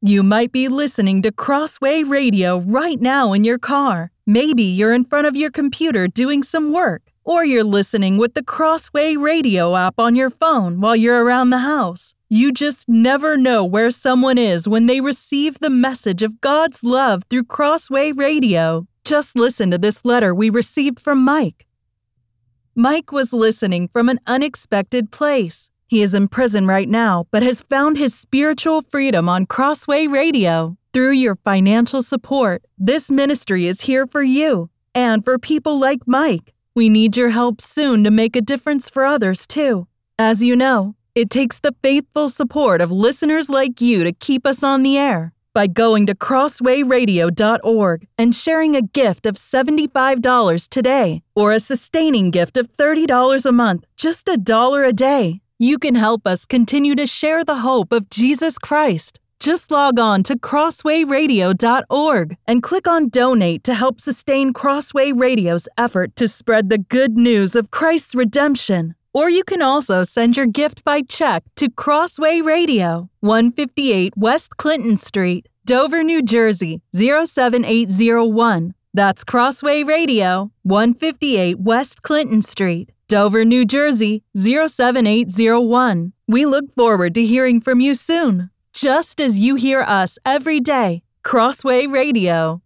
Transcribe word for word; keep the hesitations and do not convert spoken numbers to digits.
You might be listening to Crossway Radio right now in your car. Maybe you're in front of your computer doing some work, or you're listening with the Crossway Radio app on your phone while you're around the house. You just never know where someone is when they receive the message of God's love through Crossway Radio. Just listen to this letter we received from Mike. Mike was listening from an unexpected place. He is in prison right now, but has found his spiritual freedom on Crossway Radio. Through your financial support, this ministry is here for you and for people like Mike. We need your help soon to make a difference for others, too. As you know, it takes the faithful support of listeners like you to keep us on the air. By going to crossway radio dot org and sharing a gift of seventy-five dollars today, or a sustaining gift of thirty dollars a month, just a dollar a day, you can help us continue to share the hope of Jesus Christ. Just log on to crossway radio dot org and click on Donate to help sustain Crossway Radio's effort to spread the good news of Christ's redemption. Or you can also send your gift by check to Crossway Radio, one fifty-eight West Clinton Street, Dover, New Jersey, zero seven eight zero one. That's Crossway Radio, one fifty-eight West Clinton Street, Dover, New Jersey, zero seven eight zero one. We look forward to hearing from you soon, just as you hear us every day. Crossway Radio.